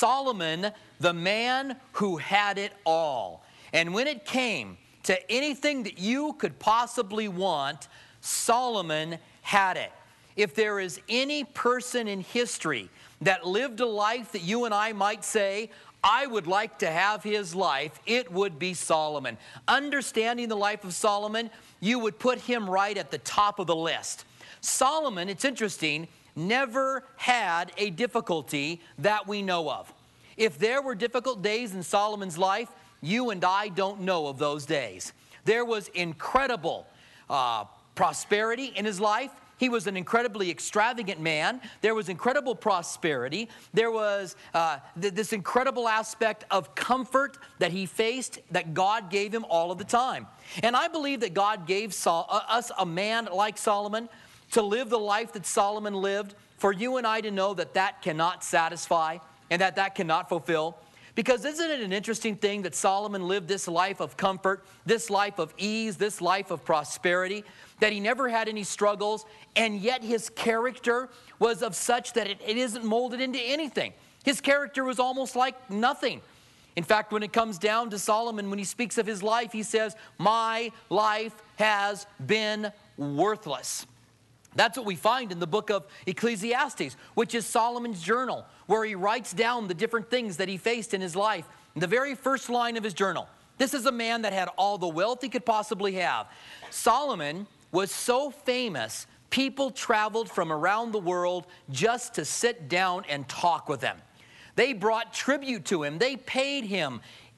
Solomon, the man who had it all. And when it came to anything that you could possibly want, Solomon had it. If there is any person in history that lived a life that you and I might say, I would like to have his life, it would be Solomon. Understanding the life of Solomon, you would put him right at the top of the list. Solomon, it's interesting, never had a difficulty that we know of. If there were difficult days in Solomon's life, you and I don't know of those days. There was incredible prosperity in his life. He was an incredibly extravagant man. There was incredible prosperity. There was this incredible aspect of comfort that he faced that God gave him all of the time. And I believe that God gave us a man like Solomon to live the life that Solomon lived, for you and I to know that that cannot satisfy and that that cannot fulfill. Because isn't it an interesting thing that Solomon lived this life of comfort, this life of ease, this life of prosperity, that he never had any struggles, and yet his character was of such that it isn't molded into anything. His character was almost like nothing. In fact, when it comes down to Solomon, when he speaks of his life, he says, "My life has been worthless." That's what we find in the book of Ecclesiastes, which is Solomon's journal, where he writes down the different things that he faced in his life. In the very first line of his journal, this is a man that had all the wealth he could possibly have. Solomon was so famous, people traveled from around the world just to sit down and talk with him. They brought tribute to him. They paid him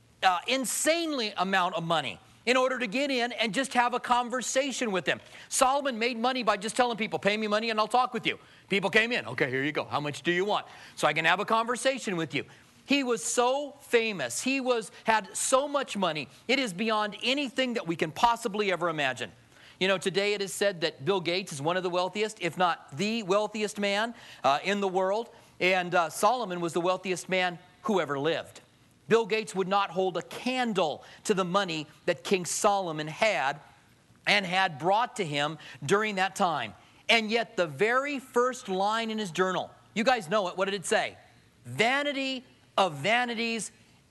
insanely amount of money in order to get in and just have a conversation with him. Solomon made money by just telling people, "Pay me money and I'll talk with you." People came in. "Okay, here you go. How much do you want? So I can have a conversation with you." He was so famous. He had so much money. It is beyond anything that we can possibly ever imagine. You know, today it is said that Bill Gates is one of the wealthiest, if not the wealthiest man in the world. And Solomon was the wealthiest man who ever lived. Bill Gates would not hold a candle to the money that King Solomon had and had brought to him during that time. And yet the very first line in his journal, you guys know it, what did it say? "Vanity of vanities,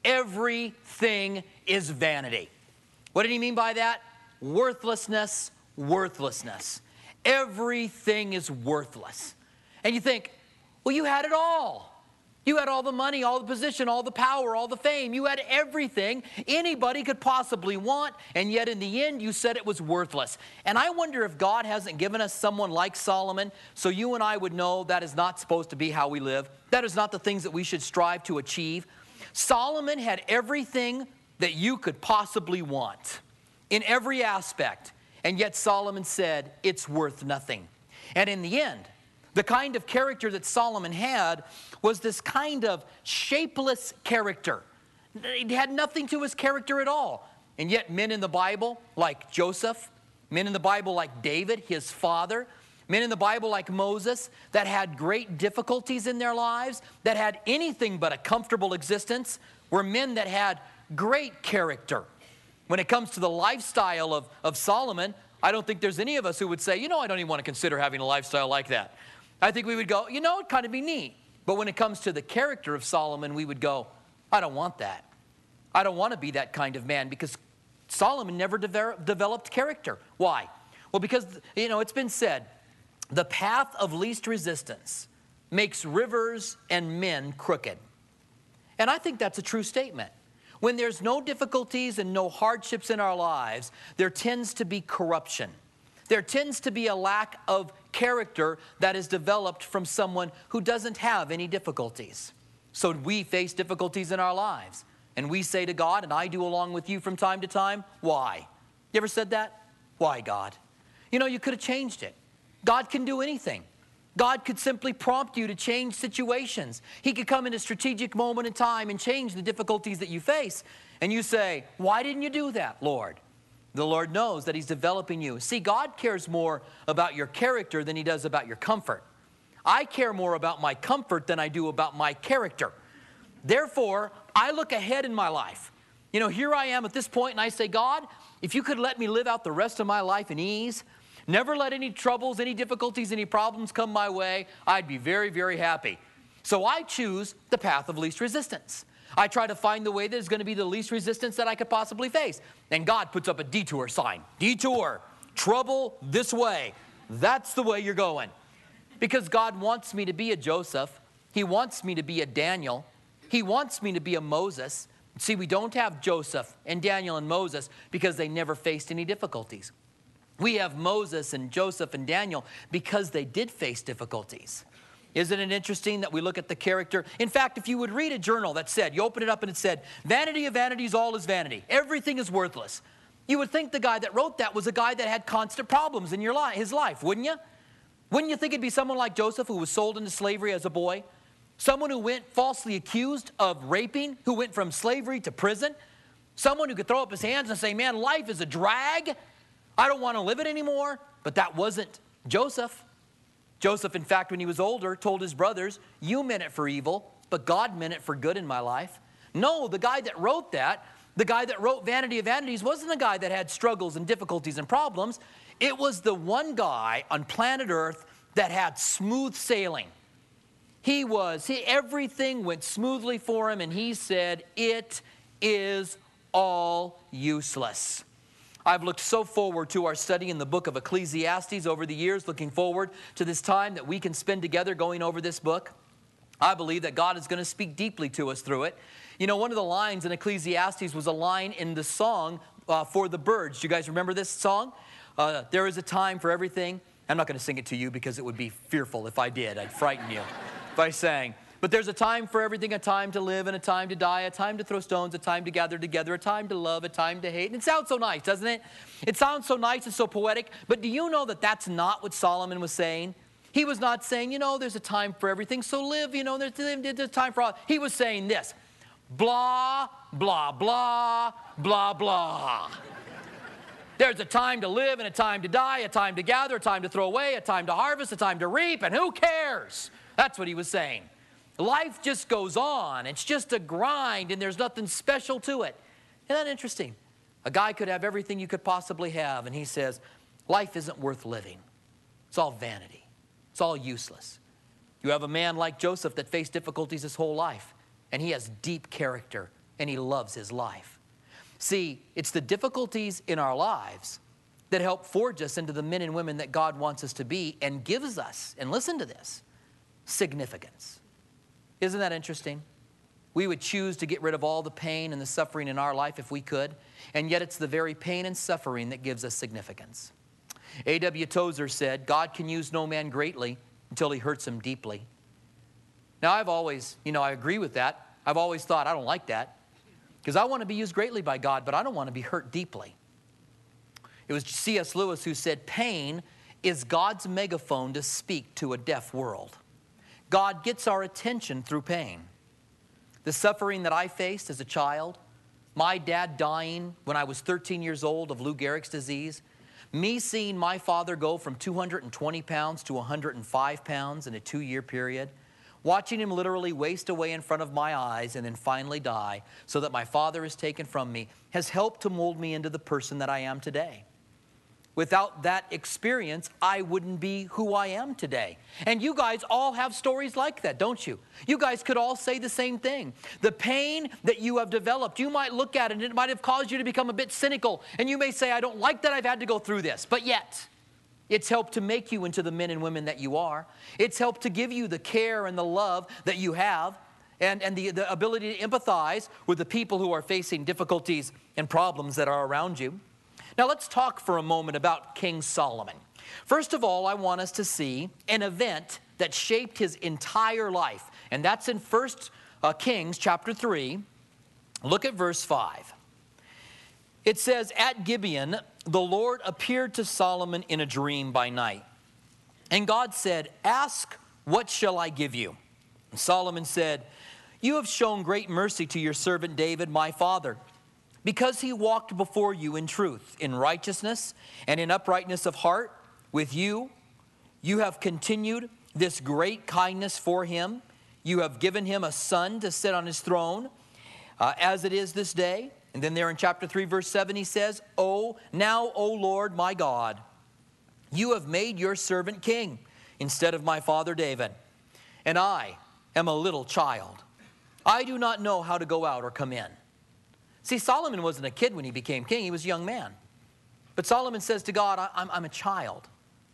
everything is vanity." What did he mean by that? Worthlessness, worthlessness. Everything is worthless. And you think, well, you had it all. You had all the money, all the position, all the power, all the fame. You had everything anybody could possibly want, and yet in the end you said it was worthless. And I wonder if God hasn't given us someone like Solomon so you and I would know that is not supposed to be how we live. That is not the things that we should strive to achieve. Solomon had everything that you could possibly want in every aspect, and yet Solomon said it's worth nothing. And in the end, the kind of character that Solomon had was this kind of shapeless character. It had nothing to his character at all. And yet men in the Bible like Joseph, men in the Bible like David, his father, men in the Bible like Moses that had great difficulties in their lives, that had anything but a comfortable existence, were men that had great character. When it comes to the lifestyle of Solomon, I don't think there's any of us who would say, you know, I don't even want to consider having a lifestyle like that. I think we would go, you know, it'd kind of be neat. But when it comes to the character of Solomon, we would go, I don't want that. I don't want to be that kind of man, because Solomon never developed character. Why? Well, because, you know, it's been said, the path of least resistance makes rivers and men crooked. And I think that's a true statement. When there's no difficulties and no hardships in our lives, there tends to be corruption. There tends to be a lack of character that is developed from someone who doesn't have any difficulties. So we face difficulties in our lives, and we say to God, and I do along with you from time to time, why? You ever said that? Why, God? You know, you could have changed it. God can do anything. God could simply prompt you to change situations. He could come in a strategic moment in time and change the difficulties that you face. And you say, why didn't you do that, Lord? The Lord knows that He's developing you. See, God cares more about your character than He does about your comfort. I care more about my comfort than I do about my character. Therefore, I look ahead in my life. You know, here I am at this point, and I say, God, if you could let me live out the rest of my life in ease, never let any troubles, any difficulties, any problems come my way, I'd be very, very happy. So I choose the path of least resistance. I try to find the way that is going to be the least resistance that I could possibly face. And God puts up a detour sign. Detour, trouble this way. That's the way you're going. Because God wants me to be a Joseph. He wants me to be a Daniel. He wants me to be a Moses. See, we don't have Joseph and Daniel and Moses because they never faced any difficulties. We have Moses and Joseph and Daniel because they did face difficulties. Isn't it interesting that we look at the character? In fact, if you would read a journal that said, you open it up and it said, vanity of vanities, all is vanity. Everything is worthless. You would think the guy that wrote that was a guy that had constant problems in his life, wouldn't you? Wouldn't you think it'd be someone like Joseph who was sold into slavery as a boy? Someone who went falsely accused of raping, who went from slavery to prison? Someone who could throw up his hands and say, man, life is a drag. I don't want to live it anymore. But that wasn't Joseph. Joseph, in fact, when he was older, told his brothers, you meant it for evil, but God meant it for good in my life. No, the guy that wrote that, the guy that wrote Vanity of Vanities, wasn't the guy that had struggles and difficulties and problems. It was the one guy on planet Earth that had smooth sailing. Everything went smoothly for him, and he said, it is all useless. I've looked so forward to our study in the book of Ecclesiastes over the years, looking forward to this time that we can spend together going over this book. I believe that God is going to speak deeply to us through it. You know, one of the lines in Ecclesiastes was a line in the song for the birds. Do you guys remember this song? There is a time for everything. I'm not going to sing it to you because it would be fearful if I did. I'd frighten you if I sang. But there's a time for everything, a time to live and a time to die, a time to throw stones, a time to gather together, a time to love, a time to hate. And it sounds so nice, doesn't it? It sounds so nice and so poetic. But do you know that that's not what Solomon was saying? He was not saying, you know, there's a time for everything, so live, you know, there's a time for all. He was saying this, blah, blah, blah, blah, blah. There's a time to live and a time to die, a time to gather, a time to throw away, a time to harvest, a time to reap, and who cares? That's what he was saying. Life just goes on. It's just a grind, and there's nothing special to it. Isn't that interesting? A guy could have everything you could possibly have, and he says, life isn't worth living. It's all vanity. It's all useless. You have a man like Joseph that faced difficulties his whole life, and he has deep character, and he loves his life. See, it's the difficulties in our lives that help forge us into the men and women that God wants us to be and gives us, and listen to this, significance. Isn't that interesting? We would choose to get rid of all the pain and the suffering in our life if we could, and yet it's the very pain and suffering that gives us significance. A.W. Tozer said, God can use no man greatly until he hurts him deeply. Now, I've always, I agree with that. I've always thought, I don't like that, because I want to be used greatly by God, but I don't want to be hurt deeply. It was C.S. Lewis who said, pain is God's megaphone to speak to a deaf world. God gets our attention through pain. The suffering that I faced as a child, my dad dying when I was 13 years old of Lou Gehrig's disease, me seeing my father go from 220 pounds to 105 pounds in a 2-year period, watching him literally waste away in front of my eyes and then finally die so that my father is taken from me, has helped to mold me into the person that I am today. Without that experience, I wouldn't be who I am today. And you guys all have stories like that, don't you? You guys could all say the same thing. The pain that you have developed, you might look at it and it might have caused you to become a bit cynical. And you may say, I don't like that I've had to go through this. But yet, it's helped to make you into the men and women that you are. It's helped to give you the care and the love that you have and the ability to empathize with the people who are facing difficulties and problems that are around you. Now let's talk for a moment about King Solomon. First of all, I want us to see an event that shaped his entire life. And that's in 1 Kings chapter 3. Look at verse 5. It says, at Gibeon, the Lord appeared to Solomon in a dream by night. And God said, ask, what shall I give you? And Solomon said, you have shown great mercy to your servant David, my father, because he walked before you in truth, in righteousness, and in uprightness of heart with you. You have continued this great kindness for him. You have given him a son to sit on his throne, as it is this day. And then there in chapter 3, verse 7, he says, now, O Lord, my God, you have made your servant king instead of my father David. And I am a little child. I do not know how to go out or come in. See, Solomon wasn't a kid when he became king. He was a young man. But Solomon says to God, I'm a child.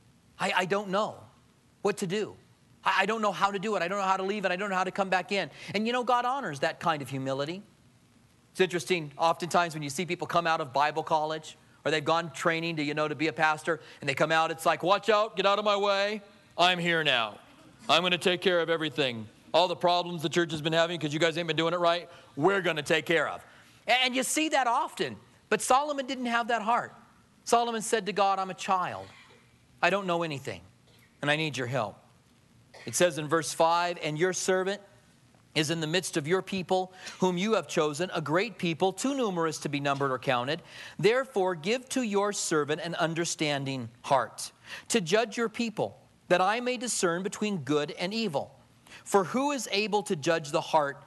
I don't know what to do. I don't know how to do it. I don't know how to leave it. I don't know how to come back in. And you know, God honors that kind of humility. It's interesting, oftentimes when you see people come out of Bible college, or they've gone training to be a pastor, and they come out, it's like, watch out, get out of my way. I'm here now. I'm going to take care of everything. All the problems the church has been having because you guys ain't been doing it right, we're going to take care of. And you see that often. But Solomon didn't have that heart. Solomon said to God, I'm a child. I don't know anything, and I need your help. It says in verse 5, and your servant is in the midst of your people, whom you have chosen, a great people, too numerous to be numbered or counted. Therefore, give to your servant an understanding heart, to judge your people, that I may discern between good and evil. For who is able to judge the heart,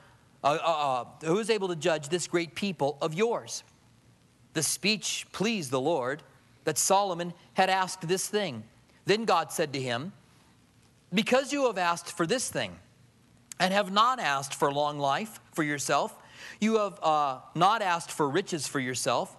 who is able to judge this great people of yours? The speech pleased the Lord, that Solomon had asked this thing. Then God said to him, because you have asked for this thing, and have not asked for long life for yourself, you have not asked for riches for yourself,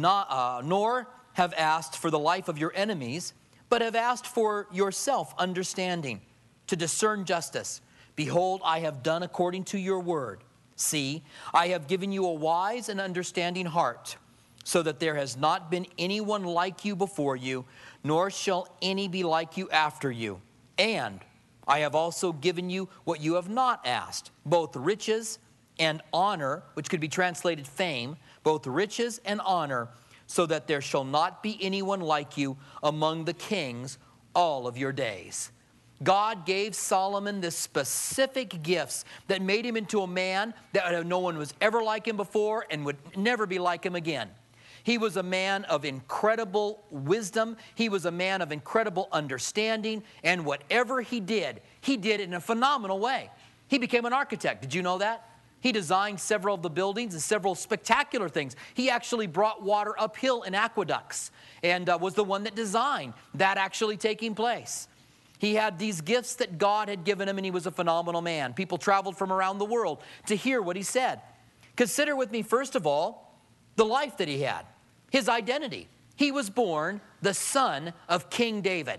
nor have asked for the life of your enemies, but have asked for yourself understanding, to discern justice. Behold, I have done according to your word. See, I have given you a wise and understanding heart, so that there has not been anyone like you before you, nor shall any be like you after you. And I have also given you what you have not asked, both riches and honor, which could be translated fame, both riches and honor, so that there shall not be anyone like you among the kings all of your days. God gave Solomon the specific gifts that made him into a man that no one was ever like him before and would never be like him again. He was a man of incredible wisdom. He was a man of incredible understanding. And whatever he did in a phenomenal way. He became an architect. Did you know that? He designed several of the buildings and several spectacular things. He actually brought water uphill in aqueducts and was the one that designed that actually taking place. He had these gifts that God had given him, and he was a phenomenal man. People traveled from around the world to hear what he said. Consider with me, first of all, the life that he had. His identity. He was born the son of King David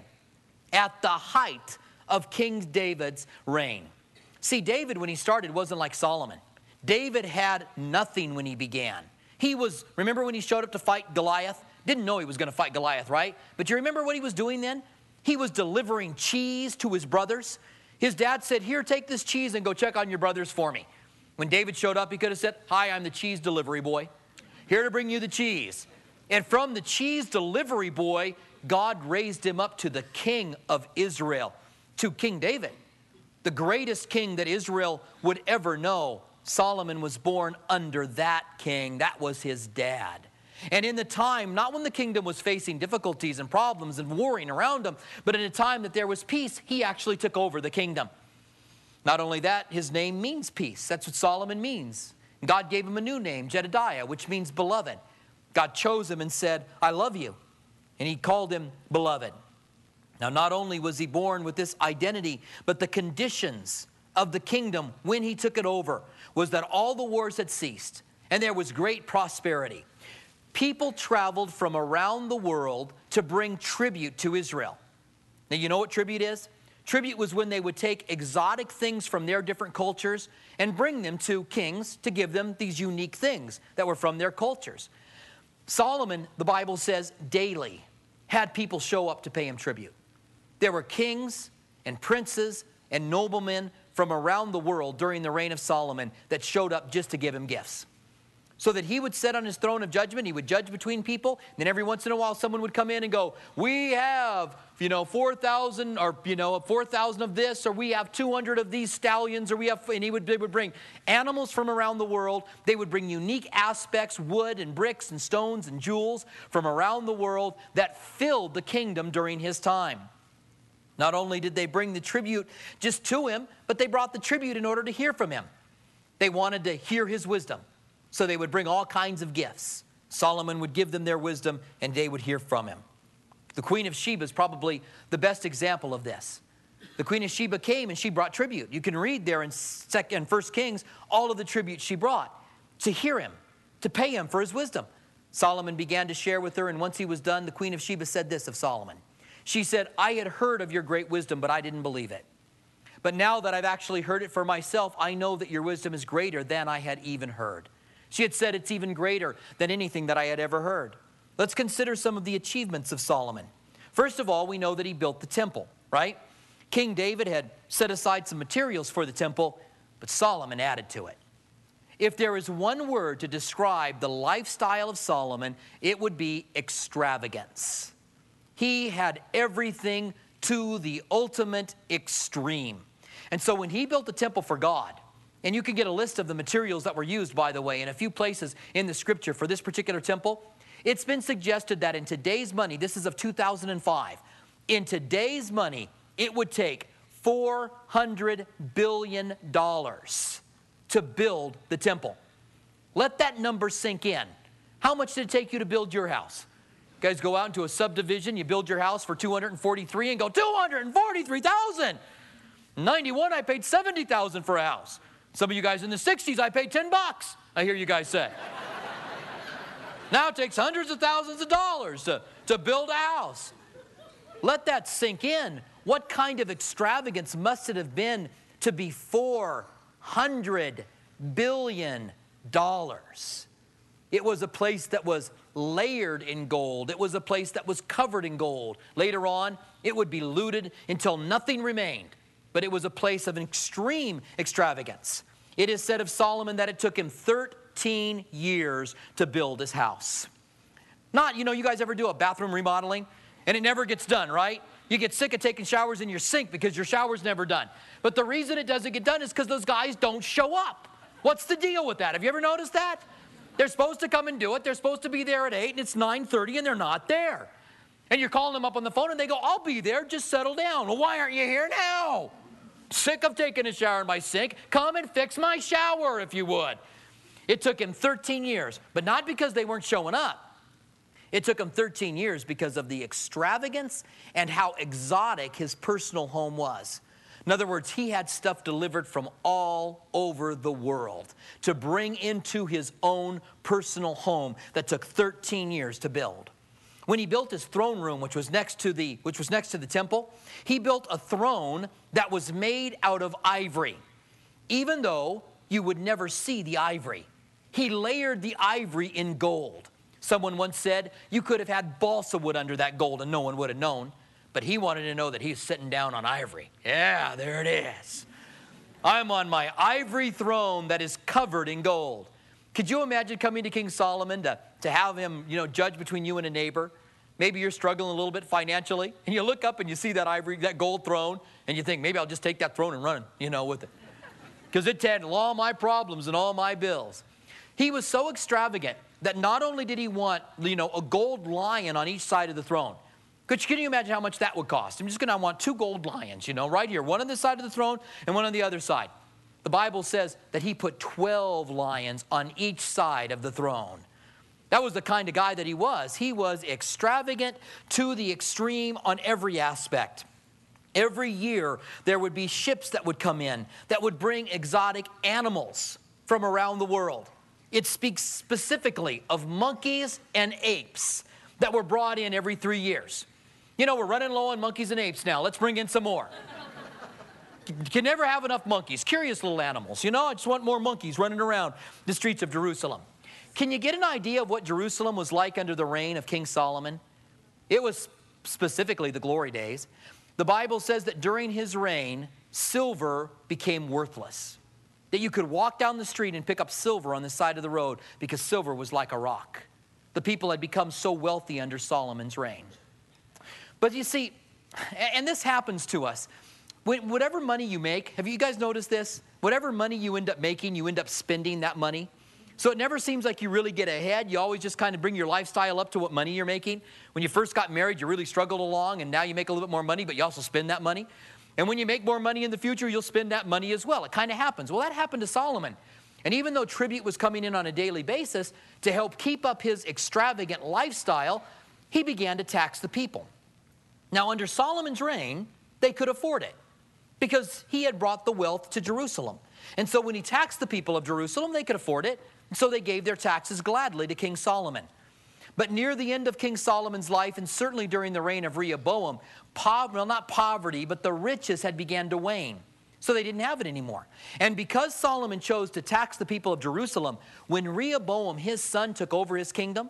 at the height of King David's reign. See, David, when he started, wasn't like Solomon. David had nothing when he began. Remember when he showed up to fight Goliath? Didn't know he was going to fight Goliath, right? But you remember what he was doing then? He was delivering cheese to his brothers. His dad said, here, take this cheese and go check on your brothers for me. When David showed up, he could have said, hi, I'm the cheese delivery boy. Here to bring you the cheese. And from the cheese delivery boy, God raised him up to the king of Israel, to King David, the greatest king that Israel would ever know. Solomon was born under that king. That was his dad. And in the time, not when the kingdom was facing difficulties and problems and warring around him, but in a time that there was peace, he actually took over the kingdom. Not only that, his name means peace. That's what Solomon means. God gave him a new name, Jedediah, which means beloved. God chose him and said, I love you. And he called him beloved. Now, not only was he born with this identity, but the conditions of the kingdom when he took it over was that all the wars had ceased and there was great prosperity. People traveled from around the world to bring tribute to Israel. Now, you know what tribute is? Tribute was when they would take exotic things from their different cultures and bring them to kings to give them these unique things that were from their cultures. Solomon, the Bible says, daily had people show up to pay him tribute. There were kings and princes and noblemen from around the world during the reign of Solomon that showed up just to give him gifts. So that he would sit on his throne of judgment, he would judge between people, and then every once in a while someone would come in and go, we have, 4,000 or, 4,000 of this, or we have 200 of these stallions, or and they would bring animals from around the world. They would bring unique aspects, wood and bricks and stones and jewels from around the world that filled the kingdom during his time. Not only did they bring the tribute just to him, but they brought the tribute in order to hear from him. They wanted to hear his wisdom. So they would bring all kinds of gifts. Solomon would give them their wisdom, and they would hear from him. The Queen of Sheba is probably the best example of this. The Queen of Sheba came and she brought tribute. You can read there in 1 Kings all of the tribute she brought to hear him, to pay him for his wisdom. Solomon began to share with her, and once he was done, the Queen of Sheba said this of Solomon. She said, I had heard of your great wisdom, but I didn't believe it. But now that I've actually heard it for myself, I know that your wisdom is greater than I had even heard. She had said it's even greater than anything that I had ever heard. Let's consider some of the achievements of Solomon. First of all, we know that he built the temple, right? King David had set aside some materials for the temple, but Solomon added to it. If there is one word to describe the lifestyle of Solomon, it would be extravagance. He had everything to the ultimate extreme. And so when he built the temple for God, and you can get a list of the materials that were used, by the way, in a few places in the scripture for this particular temple, it's been suggested that in today's money, this is of 2005, in today's money, it would take $400 billion to build the temple. Let that number sink in. How much did it take you to build your house? You guys go out into a subdivision, you build your house for $243 and go, $243,000. 91, I paid $70,000 for a house. Some of you guys in the 60s, I paid $10, I hear you guys say. Now it takes hundreds of thousands of dollars to build a house. Let that sink in. What kind of extravagance must it have been to be $400 billion? It was a place that was layered in gold. It was a place that was covered in gold. Later on, it would be looted until nothing remained. But it was a place of extreme extravagance. It is said of Solomon that it took him 13 years to build his house. Not, you guys ever do a bathroom remodeling? And it never gets done, right? You get sick of taking showers in your sink because your shower's never done. But the reason it doesn't get done is because those guys don't show up. What's the deal with that? Have you ever noticed that? They're supposed to come and do it. They're supposed to be there at 8, and it's 9:30, and they're not there. And you're calling them up on the phone, and they go, I'll be there. Just settle down. Well, why aren't you here now? Sick of taking a shower in my sink. Come and fix my shower if you would. It took him 13 years, but not because they weren't showing up. It took him 13 years because of the extravagance and how exotic his personal home was. In other words, he had stuff delivered from all over the world to bring into his own personal home that took 13 years to build. When he built his throne room, which was next to the temple, he built a throne that was made out of ivory. Even though you would never see the ivory, he layered the ivory in gold. Someone once said you could have had balsa wood under that gold and no one would have known. But he wanted to know that he's sitting down on ivory. Yeah, there it is. I'm on my ivory throne that is covered in gold. Could you imagine coming to King Solomon to have him, judge between you and a neighbor? Maybe you're struggling a little bit financially, and you look up and you see that gold throne, and you think, maybe I'll just take that throne and run, with it. Because it handled all my problems and all my bills. He was so extravagant that not only did he want, a gold lion on each side of the throne. Can you imagine how much that would cost? I'm just going to want 2 gold lions, right here. One on this side of the throne and one on the other side. The Bible says that he put 12 lions on each side of the throne. That was the kind of guy that he was. He was extravagant to the extreme on every aspect. Every year, there would be ships that would come in that would bring exotic animals from around the world. It speaks specifically of monkeys and apes that were brought in every 3 years. We're running low on monkeys and apes now. Let's bring in some more. You can never have enough monkeys. Curious little animals. I just want more monkeys running around the streets of Jerusalem. Can you get an idea of what Jerusalem was like under the reign of King Solomon? It was specifically the glory days. The Bible says that during his reign, silver became worthless. That you could walk down the street and pick up silver on the side of the road because silver was like a rock. The people had become so wealthy under Solomon's reign. But you see, and this happens to us. Whatever money you make, have you guys noticed this? Whatever money you end up making, you end up spending that money. So it never seems like you really get ahead. You always just kind of bring your lifestyle up to what money you're making. When you first got married, you really struggled along, and now you make a little bit more money, but you also spend that money. And when you make more money in the future, you'll spend that money as well. It kind of happens. Well, that happened to Solomon. And even though tribute was coming in on a daily basis, to help keep up his extravagant lifestyle, he began to tax the people. Now, under Solomon's reign, they could afford it. because he had brought the wealth to Jerusalem. And so when he taxed the people of Jerusalem, they could afford it. And so they gave their taxes gladly to King Solomon. But near the end of King Solomon's life, and certainly during the reign of Rehoboam, not poverty, but the riches had begun to wane. So they didn't have it anymore. And because Solomon chose to tax the people of Jerusalem, when Rehoboam, his son, took over his kingdom,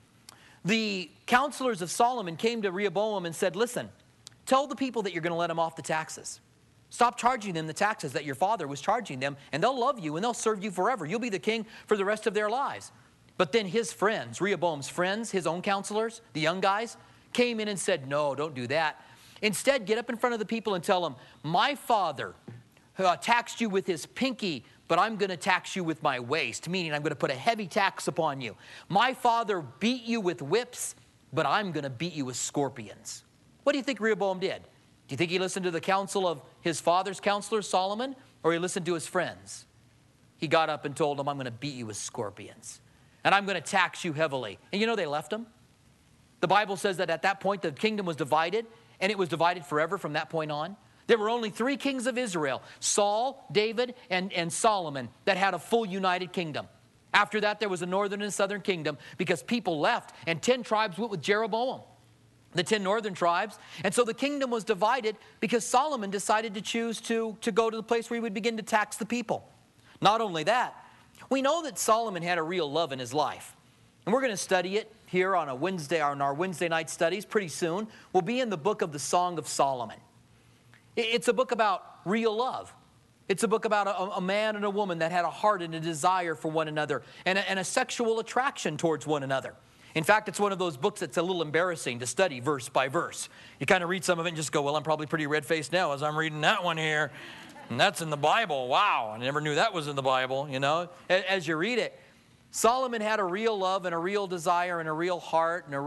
the counselors of Solomon came to Rehoboam and said, listen, tell the people that you're going to let them off the taxes. Stop charging them the taxes that your father was charging them, and they'll love you and they'll serve you forever. You'll be the king for the rest of their lives. But then his friends, Rehoboam's friends, his own counselors, the young guys, came in and said, no, don't do that. Instead, get up in front of the people and tell them, my father taxed you with his pinky, but I'm going to tax you with my waist, meaning I'm going to put a heavy tax upon you. My father beat you with whips, but I'm going to beat you with scorpions. What do you think Rehoboam did? Do you think he listened to the counsel of his father's counselor, Solomon, or he listened to his friends? He got up and told them, I'm going to beat you with scorpions, and I'm going to tax you heavily. And you know, they left him. The Bible says that at that point, the kingdom was divided, and it was divided forever from that point on. There were only 3 kings of Israel, Saul, David, and Solomon, that had a full united kingdom. After that, there was a northern and southern kingdom because people left, and 10 tribes went with Jeroboam, the 10 northern tribes. And so the kingdom was divided because Solomon decided to choose to go to the place where he would begin to tax the people. Not only that, we know that Solomon had a real love in his life. And we're going to study it here on our Wednesday night studies pretty soon. We'll be in the book of the Song of Solomon. It's a book about real love. It's a book about a man and a woman that had a heart and a desire for one another and a sexual attraction towards one another. In fact, it's one of those books that's a little embarrassing to study verse by verse. You kind of read some of it and just go, well, I'm probably pretty red-faced now as I'm reading that one here. And that's in the Bible. Wow, I never knew that was in the Bible, you know. As you read it, Solomon had a real love and a real desire and a real heart and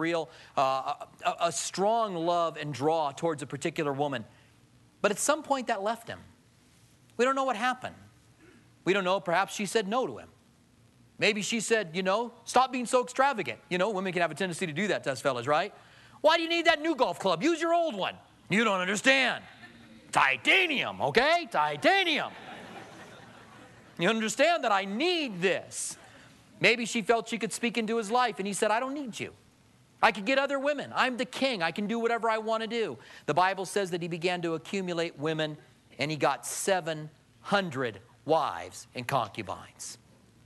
a strong love and draw towards a particular woman. But at some point that left him. We don't know what happened. We don't know, perhaps she said no to him. Maybe she said, you know, stop being so extravagant. You know, women can have a tendency to do that to us fellas, right? Why do you need that new golf club? Use your old one. You don't understand. Titanium, okay? Titanium. You understand that I need this. Maybe she felt she could speak into his life, and he said, I don't need you. I could get other women. I'm the king. I can do whatever I want to do. The Bible says that he began to accumulate women, and he got 700 wives and concubines.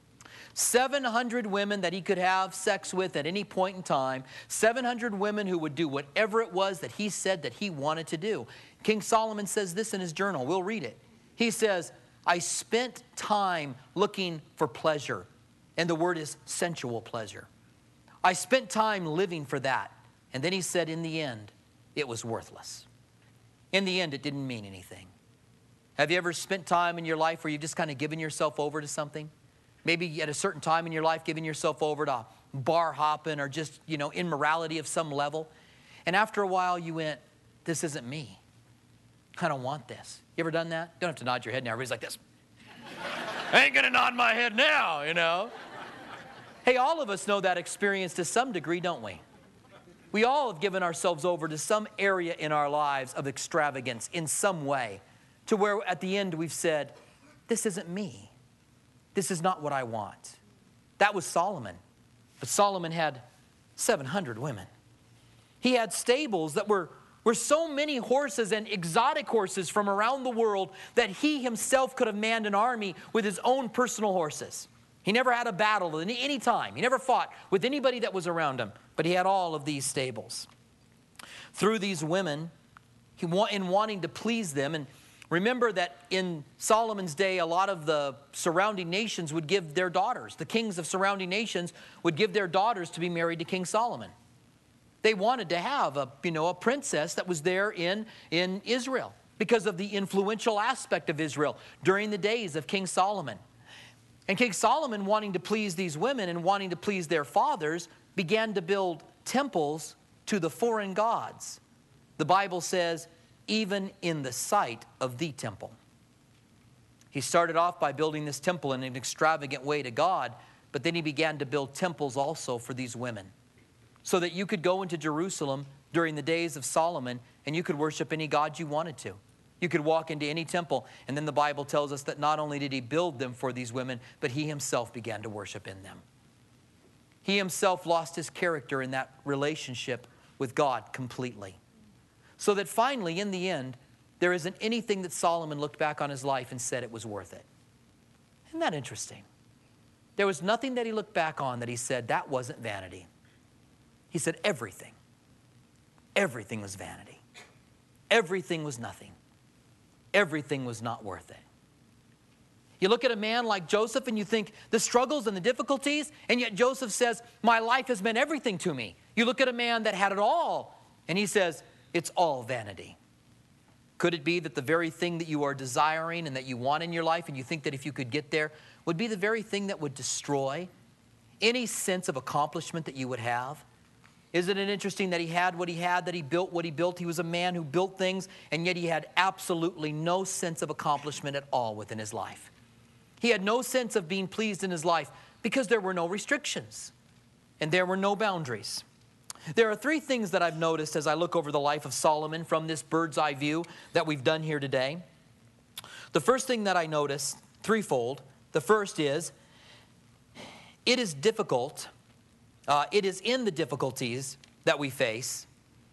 700 women that he could have sex with at any point in time. 700 women who would do whatever it was that he said that he wanted to do. King Solomon says this in his journal. We'll read it. He says, I spent time looking for pleasure. And the word is sensual pleasure. I spent time living for that. And then he said, in the end, it was worthless. In the end, it didn't mean anything. Have you ever spent time in your life where you've just kind of given yourself over to something? Maybe at a certain time in your life, giving yourself over to bar hopping or just, you know, immorality of some level. And after a while, you went, this isn't me. I don't want this. You ever done that? You don't have to nod your head now. Everybody's like this. I ain't going to nod my head now, you know. Hey, all of us know that experience to some degree, don't we? We all have given ourselves over to some area in our lives of extravagance in some way, to where at the end we've said, this isn't me. This is not what I want. That was Solomon. But Solomon had 700 women. He had stables that were so many horses and exotic horses from around the world that he himself could have manned an army with his own personal horses. He never had a battle at any time. He never fought with anybody that was around him, but he had all of these stables. Through these women, in wanting to please them, and remember that in Solomon's day, a lot of the surrounding nations would give their daughters, the kings of surrounding nations would give their daughters to be married to King Solomon. They wanted to have a princess that was there in Israel because of the influential aspect of Israel during the days of King Solomon. And King Solomon, wanting to please these women and wanting to please their fathers, began to build temples to the foreign gods. The Bible says, even in the sight of the temple. He started off by building this temple in an extravagant way to God, but then he began to build temples also for these women, so that you could go into Jerusalem during the days of Solomon and you could worship any god you wanted to. You could walk into any temple, and then the Bible tells us that not only did he build them for these women, but he himself began to worship in them. He himself lost his character in that relationship with God completely. So that finally, in the end, there isn't anything that Solomon looked back on his life and said it was worth it. Isn't that interesting? There was nothing that he looked back on that he said, that wasn't vanity. He said everything. Everything was vanity. Everything was nothing. Everything was not worth it. You look at a man like Joseph and you think the struggles and the difficulties, and yet Joseph says, my life has meant everything to me. You look at a man that had it all, and he says, it's all vanity. Could it be that the very thing that you are desiring and that you want in your life, and you think that if you could get there, would be the very thing that would destroy any sense of accomplishment that you would have? Isn't it interesting that he had what he had, that he built what he built? He was a man who built things, and yet he had absolutely no sense of accomplishment at all within his life. He had no sense of being pleased in his life because there were no restrictions and there were no boundaries. There are three things that I've noticed as I look over the life of Solomon from this bird's eye view that we've done here today. The first thing that I notice, threefold. The first is, it is difficult. It is in the difficulties that we face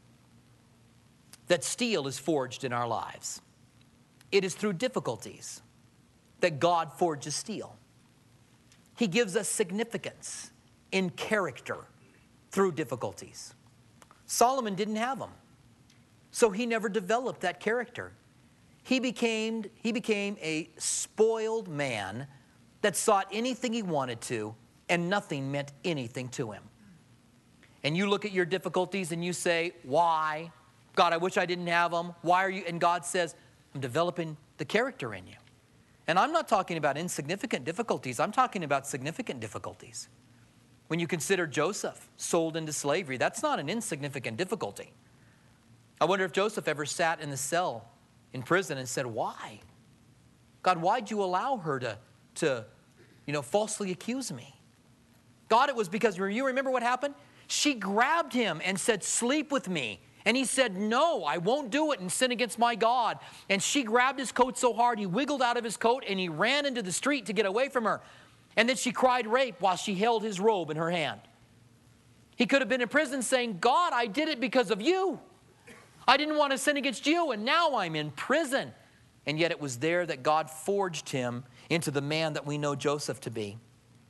that steel is forged in our lives. It is through difficulties that God forges steel. He gives us significance in character through difficulties. Solomon didn't have them, so he never developed that character. He became a spoiled man that sought anything he wanted to, and nothing meant anything to him. And you look at your difficulties and you say, why? God, I wish I didn't have them. Why are you? And God says, I'm developing the character in you. And I'm not talking about insignificant difficulties. I'm talking about significant difficulties. When you consider Joseph sold into slavery, that's not an insignificant difficulty. I wonder if Joseph ever sat in the cell in prison and said, why? God, why'd you allow her to falsely accuse me? God, it was because, you remember what happened? She grabbed him and said, sleep with me. And he said, no, I won't do it and sin against my God. And she grabbed his coat so hard, he wiggled out of his coat and he ran into the street to get away from her. And then she cried rape while she held his robe in her hand. He could have been in prison saying, God, I did it because of you. I didn't want to sin against you, and now I'm in prison. And yet it was there that God forged him into the man that we know Joseph to be.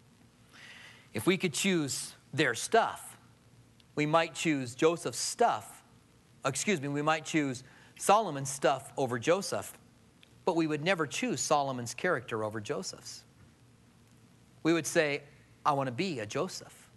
If we could choose their stuff, we might choose Joseph's stuff. We might choose Solomon's stuff over Joseph, but we would never choose Solomon's character over Joseph's. We would say, I want to be a Joseph.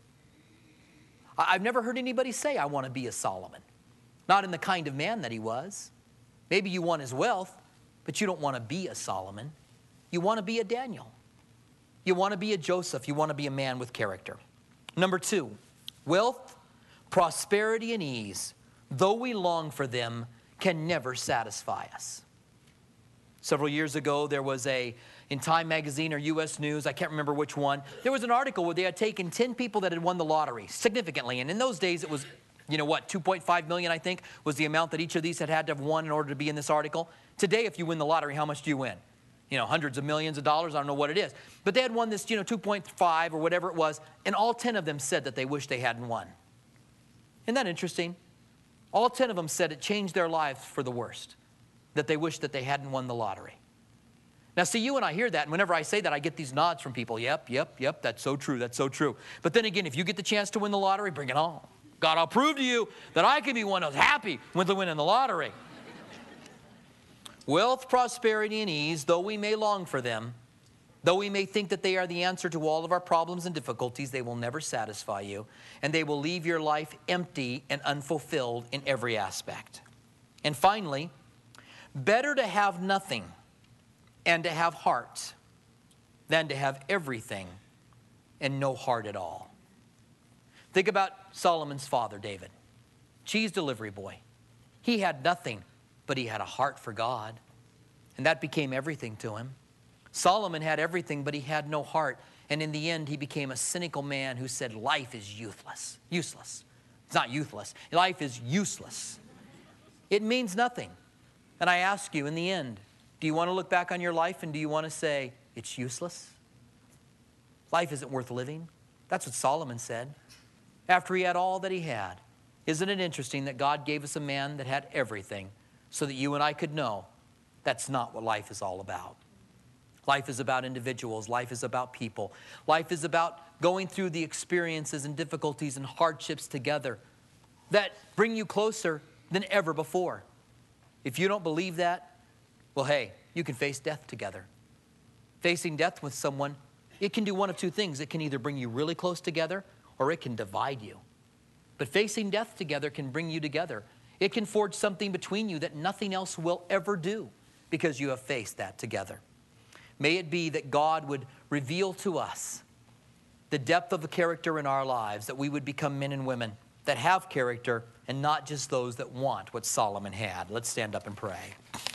I've never heard anybody say, I want to be a Solomon. Not in the kind of man that he was. Maybe you want his wealth, but you don't want to be a Solomon. You want to be a Daniel. You want to be a Joseph. You want to be a man with character. Number two, wealth, prosperity, and ease, though we long for them, can never satisfy us. Several years ago, there was in Time Magazine or U.S. News, I can't remember which one, there was an article where they had taken 10 people that had won the lottery significantly. And in those days, it was, 2.5 million, I think, was the amount that each of these had to have won in order to be in this article. Today, if you win the lottery, how much do you win? Hundreds of millions of dollars, I don't know what it is. But they had won this, 2.5 or whatever it was, and all 10 of them said that they wished they hadn't won. Isn't that interesting? All 10 of them said it changed their lives for the worst, that they wished that they hadn't won the lottery. Now, see, you and I hear that, and whenever I say that, I get these nods from people. Yep, that's so true, that's so true. But then again, if you get the chance to win the lottery, bring it on. God, I'll prove to you that I can be one who's happy with the winning the lottery. Wealth, prosperity, and ease, though we may long for them, though we may think that they are the answer to all of our problems and difficulties, they will never satisfy you, and they will leave your life empty and unfulfilled in every aspect. And finally, better to have nothing and to have heart than to have everything and no heart at all. Think about Solomon's father, David, cheese delivery boy. He had nothing, but he had a heart for God, and that became everything to him. Solomon had everything, but he had no heart, and in the end, he became a cynical man who said life is useless. Useless. It's not useless. Life is useless. It means nothing. And I ask you, in the end, do you want to look back on your life and do you want to say, it's useless? Life isn't worth living. That's what Solomon said after he had all that he had. Isn't it interesting that God gave us a man that had everything so that you and I could know that's not what life is all about? Life is about individuals. Life is about people. Life is about going through the experiences and difficulties and hardships together that bring you closer than ever before. If you don't believe that, well, hey, you can face death together. Facing death with someone, it can do one of two things. It can either bring you really close together or it can divide you. But facing death together can bring you together. It can forge something between you that nothing else will ever do because you have faced that together. May it be that God would reveal to us the depth of the character in our lives, that we would become men and women that have character and not just those that want what Solomon had. Let's stand up and pray.